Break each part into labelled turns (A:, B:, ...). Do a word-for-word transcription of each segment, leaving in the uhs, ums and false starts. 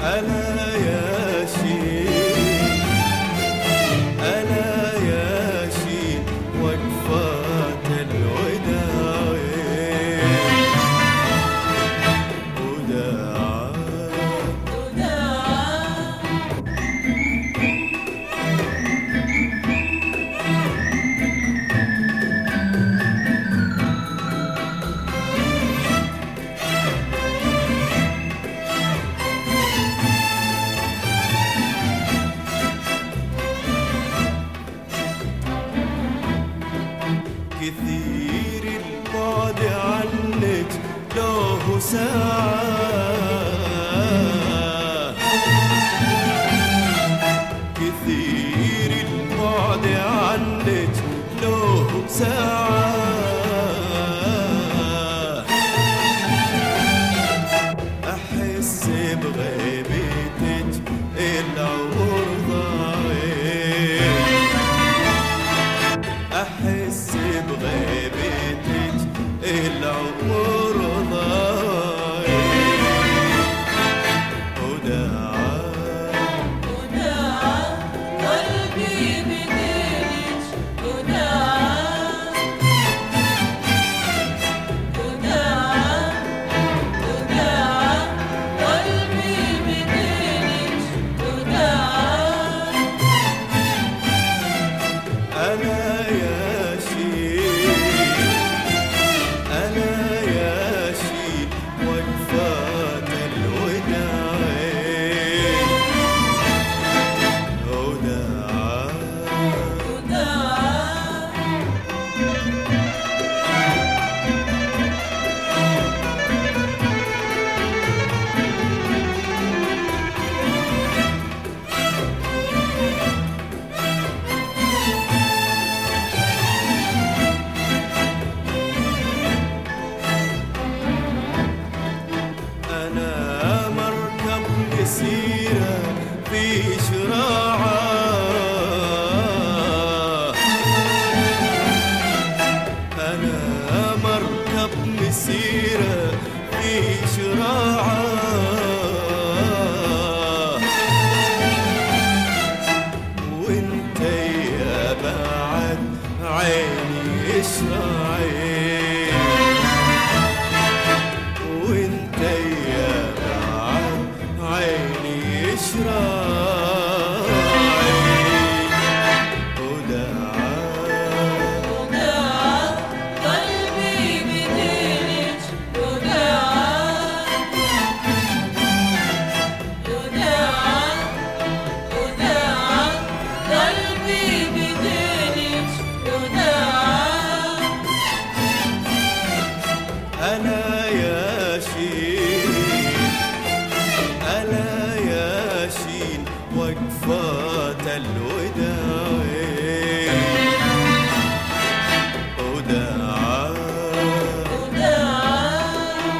A: ألا يا شين ألا يا شين وقفات الوداع وداع كثير البعد عنك له ساعة كثير البعد عنك له ساعة أحس بغيبتك العمر ضايع أحس بغيبتك العمر ضايع وداع
B: وداع قلبي بدينك وداع وداع وداع قلبي بدينك وداع
A: أنا يا شين أنا يا شين وقفات الوداع وداع
B: وداع
A: أنا مركب مسيرة في شراعة أنا مركب مسيرة في شراعة وانت يا بعد عيني اشراعي وانت يا بعد عيني اشراعي وداع
B: وداع قلبي بدينك وداع وداع وداع قلبي بدينك وداع
A: أنا يا شين أنا يا شين وقفات الوداع وداع
B: وداع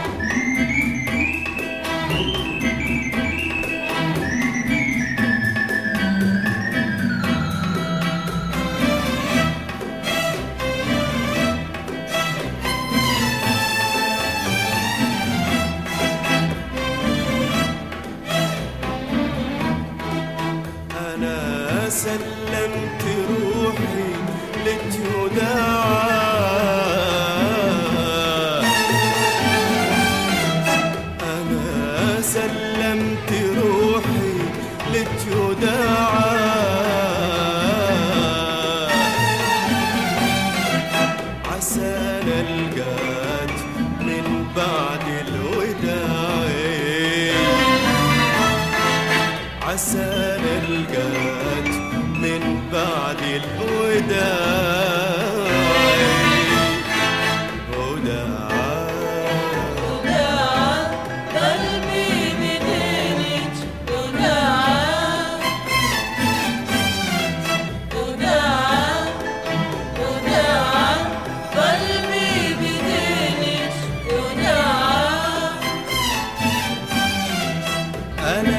A: أنا سلمت روحي لك وداع أنا سلمت روحي لك وداع عسى نلقاك من بعد الوداع عسى نلقاك من بعد الوداع وداع
B: وداع قلبي بدينك وداع وداع وداع قلبي بدينك وداع
A: أنا